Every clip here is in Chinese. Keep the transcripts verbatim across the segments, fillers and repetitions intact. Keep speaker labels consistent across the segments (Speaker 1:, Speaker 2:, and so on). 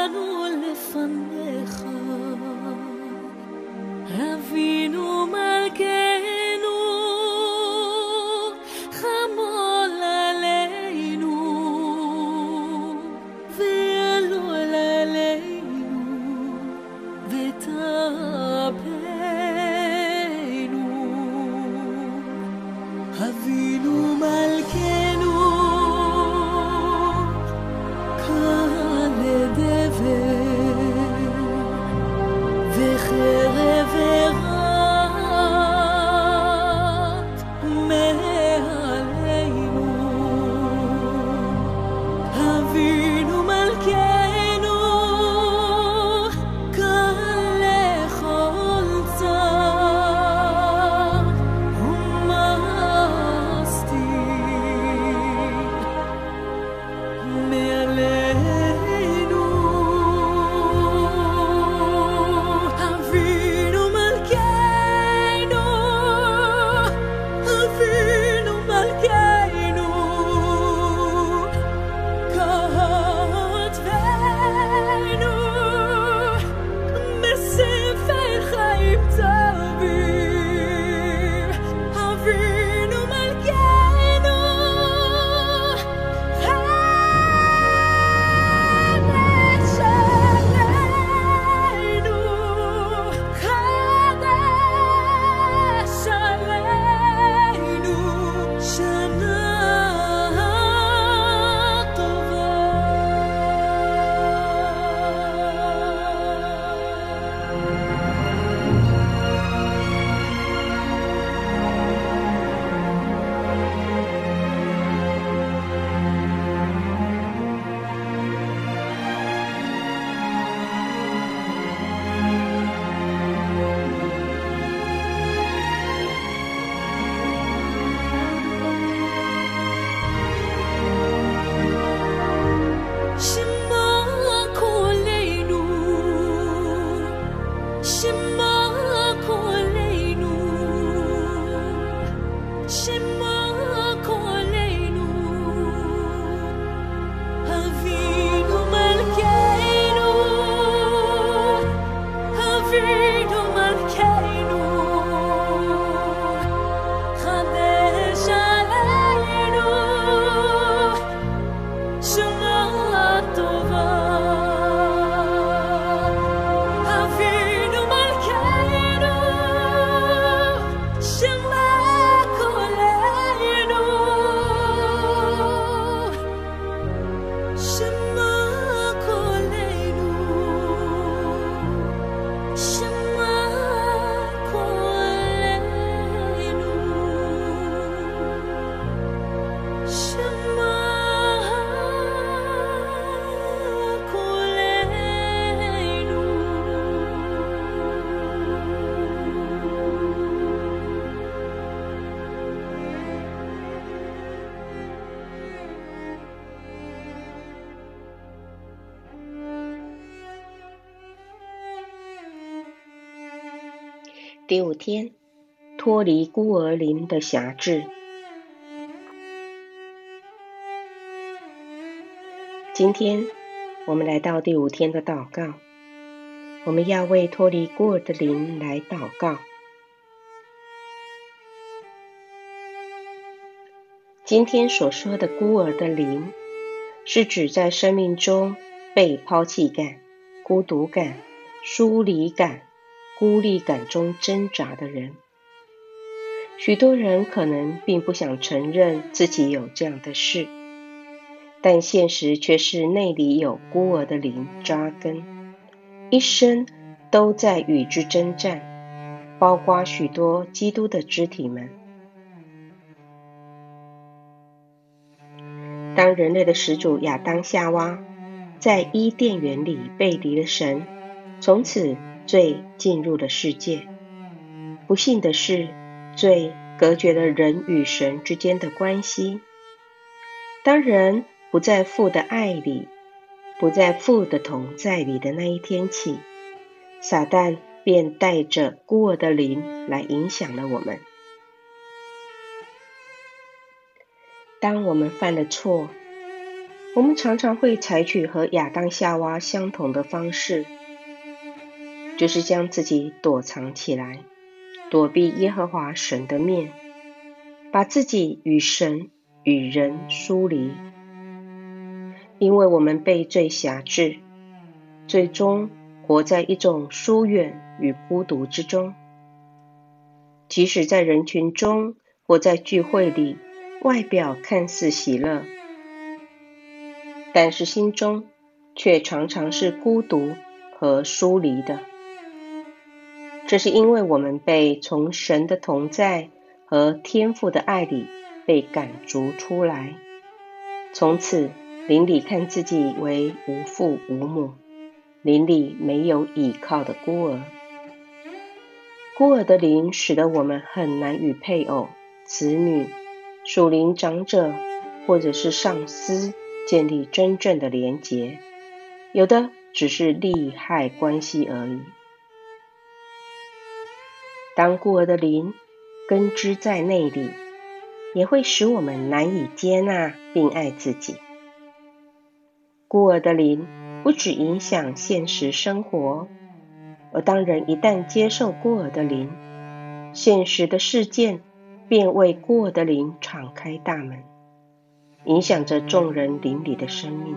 Speaker 1: באנו לפניך, אבינו מלכנו, חמול עלינו ועלול עלינו ותרפאנו. אבינו מלכנו, קרא לדבר וחרב הרעת מעלינו. אבינו מלכנו, קרא לכל צר ומסתיר מעלינו. אבינו מלכנו, אבינו מלכנו, כתבנו בספר חיים טובים. אבינו מלכנו, חדש עלינו, חדש עלינו, שנה טובה. שמע קולנו, שמע קולנו, שמע קולנו. אבינו מלכנו, אבינו מלכנו, חדש עלינו, שנה טובה. אבינו מלכנו, שמע קולנו, שמע קולנו, שמע קולנו, שמע
Speaker 2: 第五天，脱离孤儿灵的辖制。今天我们来到第五天的祷告，我们要为脱离孤儿的灵来祷告。今天所说的孤儿的灵，是指在生命中被抛弃感、孤独感、疏离感、孤立感中挣扎的人。许多人可能并不想承认自己有这样的事，但现实却是内里有孤儿的灵扎根，一生都在与之征战，包括许多基督的肢体们。当人类的始祖亚当夏娃在伊甸园里背离了神，从此罪进入了世界。不幸的是，罪隔绝了人与神之间的关系。当人不在父的爱里，不在父的同在里的那一天起，撒旦便带着孤儿的灵来影响了我们。当我们犯了错， 我们常常会采取和亚当夏娃相同的方式，就是将自己躲藏起来，躲避耶和华神的面，把自己与神与人疏离。因为我们被罪辖制，最终活在一种疏远与孤独之中。即使在人群中或在聚会里，外表看似喜乐，但是心中却常常是孤独和疏离的。这是因为我们被从神的同在和天父的爱里被赶逐出来，从此邻里看自己为无父无母，邻里没有依靠的孤儿。孤儿的灵使得我们很难与配偶、子女、属灵长者或者是上司建立真正的连结，有的只是利害关系而已。当孤儿的灵根植在内里，也会使我们难以接纳并爱自己。孤儿的灵不只影响现实生活，而当人一旦接受孤儿的灵，现实的事件便为孤儿的灵敞开大门，影响着众人灵里的生命。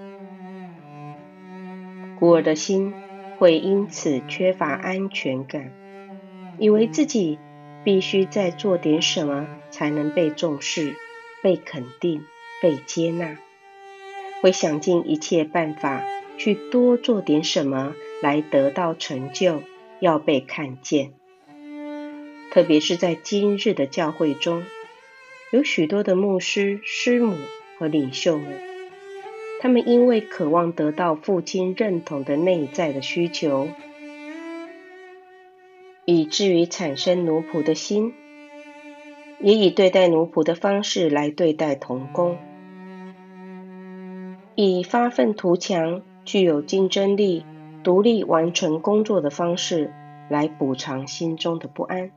Speaker 2: 孤儿的心会因此缺乏安全感，以为自己必须再做点什么才能被重视、被肯定、被接纳，会想尽一切办法去多做点什么来得到成就，要被看见。特别是在今日的教会中，有许多的牧师、师母和领袖们，他们因为渴望得到父亲认同的内在的需求，以至于产生奴仆的心，也以对待奴仆的方式来对待同工，以发愤图强、具有竞争力、独立完成工作的方式来补偿心中的不安。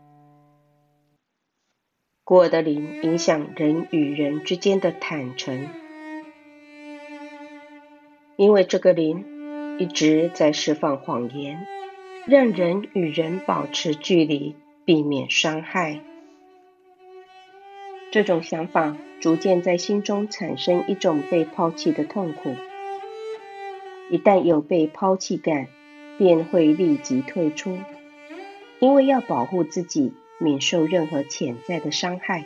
Speaker 2: 孤儿的灵影响人与人之间的坦诚，因为这个灵一直在释放谎言，让人与人保持距离，避免伤害。这种想法逐渐在心中产生一种被抛弃的痛苦，一旦有被抛弃感，便会立即退出，因为要保护自己免受任何潜在的伤害。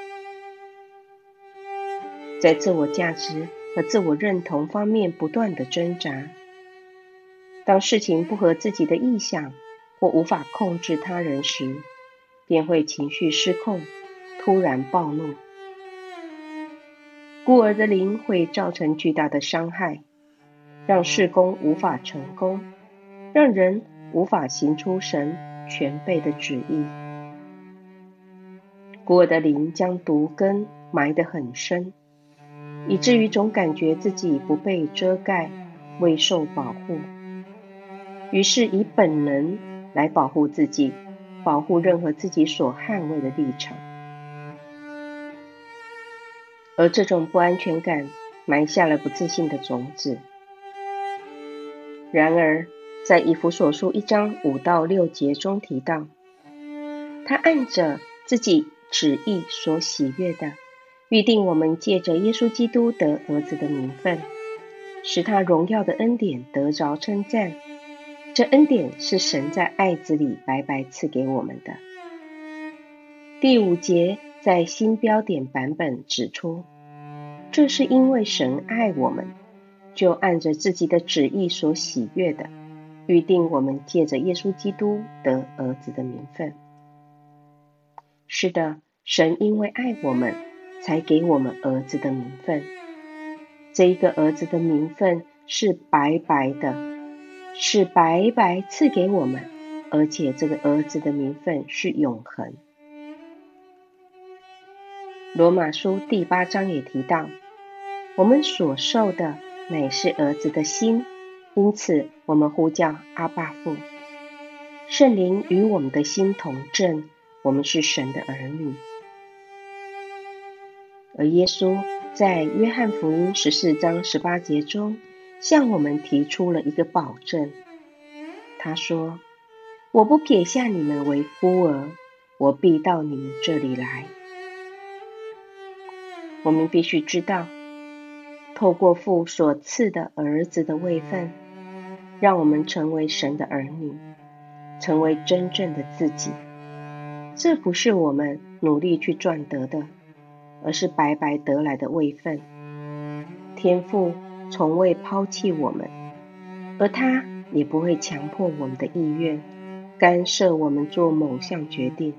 Speaker 2: 在自我价值和自我认同方面不断的挣扎，当事情不合自己的意想或无法控制他人时，便会情绪失控，突然暴怒。孤儿的灵会造成巨大的伤害，让事工无法成功，让人无法行出神全备的旨意。孤儿的灵将毒根埋得很深，以至于总感觉自己不被遮盖，未受保护，于是以本能来保护自己，保护任何自己所捍卫的立场。而这种不安全感埋下了不自信的种子。然而在以弗所书一章五到六节中提到，他按着自己旨意所喜悦的，预定我们借着耶稣基督得儿子的名分，使他荣耀的恩典得着称赞。这恩典是神在爱子里白白赐给我们的。第五节在新标点版本指出，这是因为神爱我们，就按着自己的旨意所喜悦的，预定我们借着耶稣基督得儿子的名分。是的，神因为爱我们，才给我们儿子的名分。这一个儿子的名分是白白的，是白白赐给我们，而且这个儿子的名分是永恒。罗马书第八章也提到，我们所受的乃是儿子的心，因此我们呼叫阿爸父。圣灵与我们的心同证，我们是神的儿女。而耶稣在约翰福音十四章十八节中，向我们提出了一个保证。他说：我不撇下你们为孤儿，我必到你们这里来。我们必须知道，透过父所赐的儿子的位分，让我们成为神的儿女，成为真正的自己。这不是我们努力去赚得的，而是白白得来的位分。天父从未抛弃我们，而他也不会强迫我们的意愿，干涉我们做某项决定。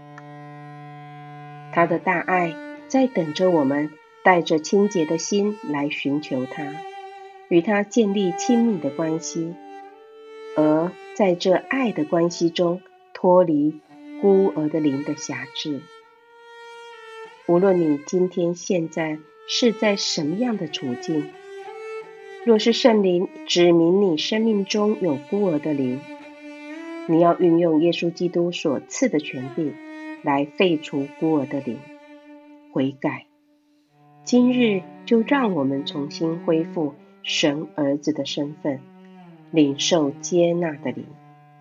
Speaker 2: 他的大爱在等着我们带着清洁的心来寻求他，与他建立亲密的关系，而在这爱的关系中脱离孤儿的灵的辖制。无论你今天现在是在什么样的处境，若是圣灵指明你生命中有孤儿的灵，你要运用耶稣基督所赐的权柄来废除孤儿的灵，悔改。今日就让我们重新恢复神儿子的身份，领受接纳的灵。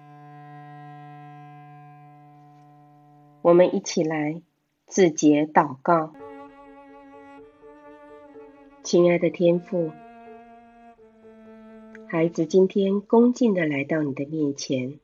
Speaker 2: 我们一起来自洁祷告。亲爱的天父，孩子今天恭敬地来到你的面前。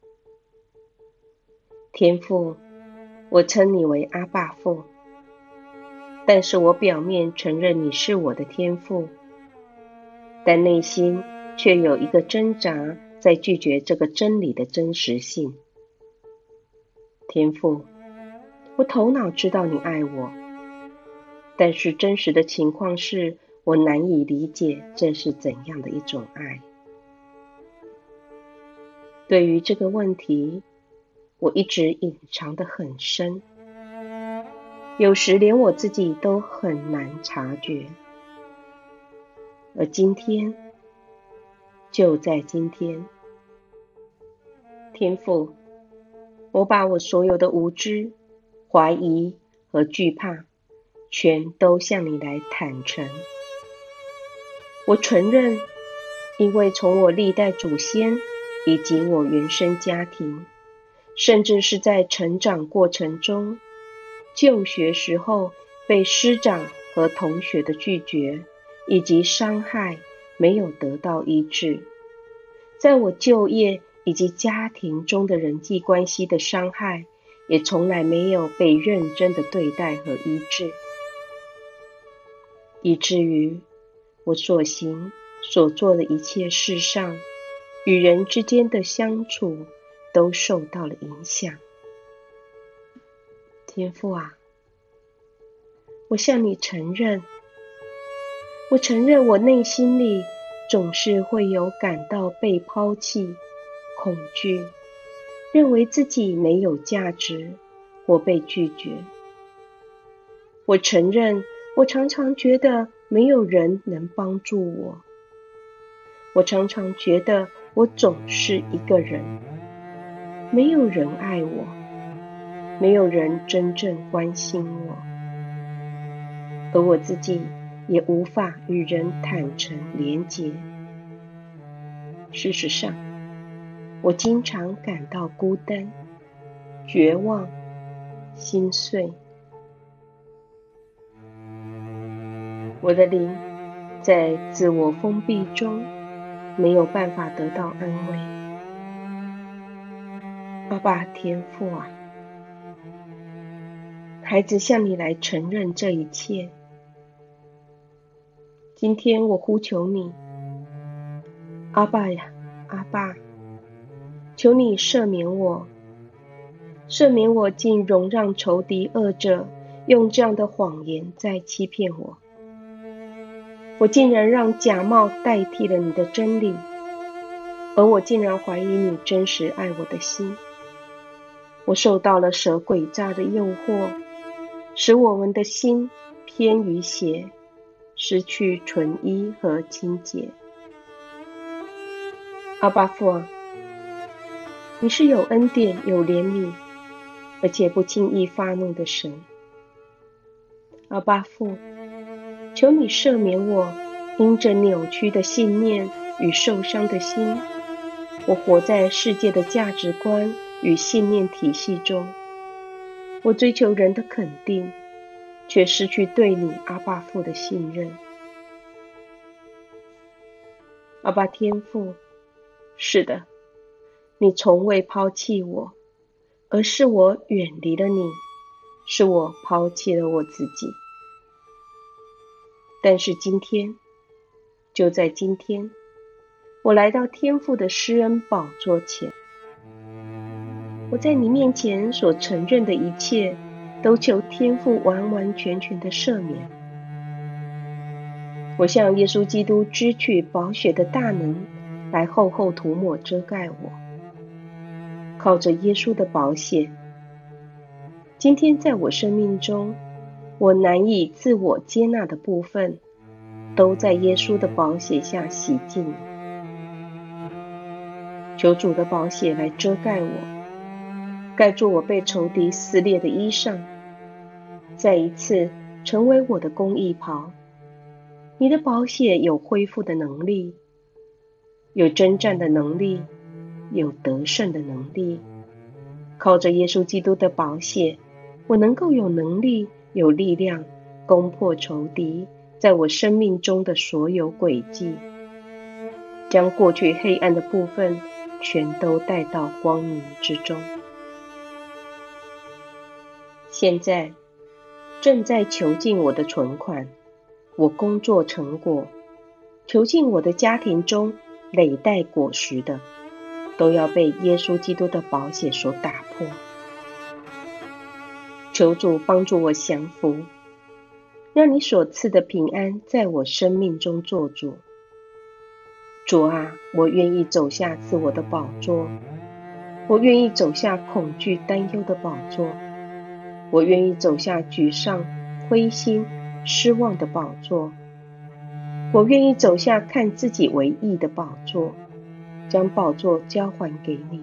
Speaker 2: 天父，我称你为阿爸父，但是我表面承认你是我的天父，但内心却有一个挣扎在拒绝这个真理的真实性。天父，我头脑知道你爱我，但是真实的情况是我难以理解这是怎样的一种爱。对于这个问题，我一直隐藏得很深，有时连我自己都很难察觉。而今天，就在今天，天父，我把我所有的无知、怀疑和惧怕，全都向你来坦诚。我承认，因为从我历代祖先以及我原生家庭，甚至是在成长过程中，就学时候被师长和同学的拒绝以及伤害没有得到医治，在我就业以及家庭中的人际关系的伤害也从来没有被认真的对待和医治，以至于我所行所做的一切事上，与人之间的相处都受到了影响。天父啊，我向你承认，我承认我内心里总是会有感到被抛弃、恐惧，认为自己没有价值或被拒绝。我承认我常常觉得没有人能帮助我，我常常觉得我总是一个人，没有人爱我，没有人真正关心我，而我自己也无法与人坦诚连结。事实上，我经常感到孤单、绝望、心碎。我的灵在自我封闭中没有办法得到安慰。阿爸天父啊，孩子向你来承认这一切。今天我呼求你，阿爸呀，阿爸，求你赦免我，赦免我竟容让仇敌恶者用这样的谎言在欺骗我。我竟然让假冒代替了你的真理，而我竟然怀疑你真实爱我的心。我受到了蛇诡诈的诱惑，使我们的心偏于邪，失去纯一和清洁。阿爸父啊，你是有恩典、有怜悯，而且不轻易发怒的神。阿爸父， 求你赦免我因着扭曲的信念与受伤的心，我活在世界的价值观与信念体系中，我追求人的肯定，却失去对你阿爸父的信任。阿爸天父，是的，你从未抛弃我，而是我远离了你，是我抛弃了我自己。但是今天，就在今天，我来到天父的施恩宝座前，我在你面前所承认的一切，都求天父完完全全的赦免。我向耶稣基督支取宝血的大能来厚厚涂抹遮盖我，靠着耶稣的宝血，今天在我生命中，我难以自我接纳的部分，都在耶稣的宝血下洗净了。求主的宝血来遮盖我，盖住我被仇敌撕裂的衣裳，再一次成为我的公义袍。你的宝血有恢复的能力，有征战的能力，有得胜的能力。靠着耶稣基督的宝血，我能够有能力、有力量攻破仇敌在我生命中的所有诡计，将过去黑暗的部分全都带到光明之中。现在正在囚禁我的存款，我工作成果，囚禁我的家庭中累代果实的，都要被耶稣基督的宝血所打破。求主帮助我降服，让你所赐的平安在我生命中做主。主啊，我愿意走下自我的宝座，我愿意走下恐惧担忧的宝座，我愿意走下沮丧、灰心、失望的宝座，我愿意走下看自己为义的宝座，将宝座交还给你。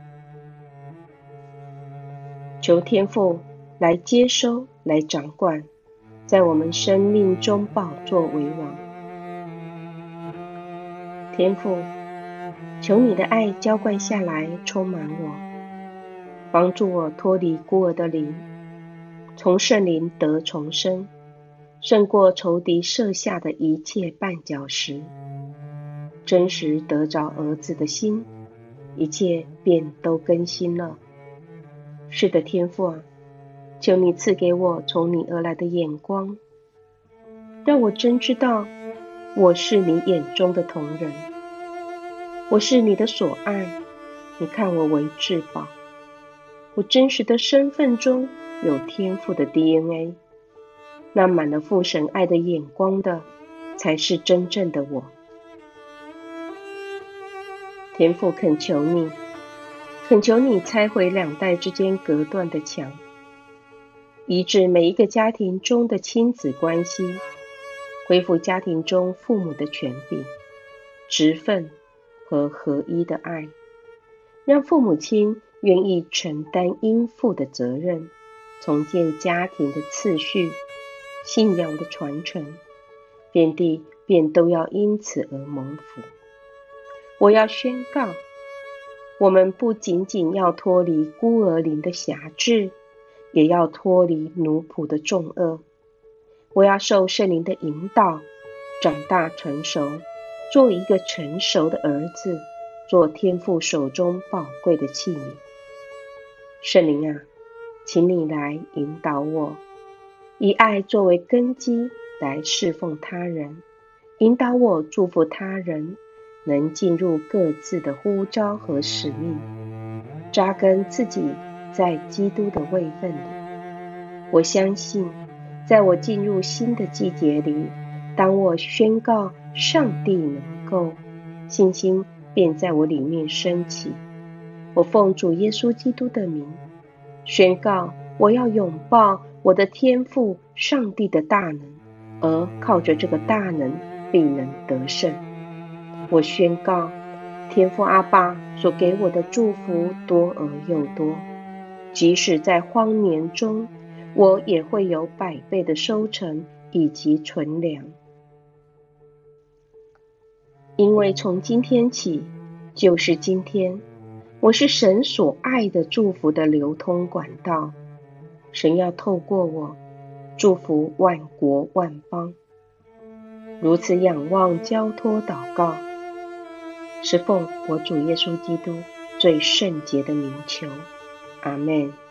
Speaker 2: 求天父来接收，来掌管，在我们生命中宝座为王。天父，求你的爱浇灌下来，充满我，帮助我脱离孤儿的灵，从圣灵得重生，胜过仇敌设下的一切绊脚石，真实得着儿子的心，一切便都更新了。是的，天父啊，求你赐给我从你而来的眼光，让我真知道我是你眼中的瞳人，我是你的所爱，你看我为至宝。我真实的身份中有天父的 D N A， 那满了父神爱的眼光的，才是真正的我。天父恳求你，恳求你拆毁两代之间隔断的墙，医治每一个家庭中的亲子关系，恢复家庭中父母的权柄、职分和合一的爱，让父母亲愿意承担应负的责任，重建家庭的次序、信仰的传承，遍地便都要因此而蒙福。我要宣告，我们不仅仅要脱离孤儿灵的辖制，也要脱离奴仆的重恶。我要受圣灵的引导，长大成熟，做一个成熟的儿子，做天父手中宝贵的器皿。圣灵啊，请你来引导我，以爱作为根基来侍奉他人，引导我祝福他人，能进入各自的呼召和使命，扎根自己在基督的位分里。我相信，在我进入新的季节里，当我宣告上帝能够，信心便在我里面升起。我奉主耶稣基督的名，宣告我要拥抱我的天父上帝的大能，而靠着这个大能必能得胜。我宣告天父阿爸所给我的祝福多而又多，即使在荒年中，我也会有百倍的收成以及存粮。因为从今天起，就是今天，我是神所爱的祝福的流通管道。神要透过我祝福万国万邦。如此仰望交托祷告，是奉我主耶稣基督最圣洁的名求。阿们。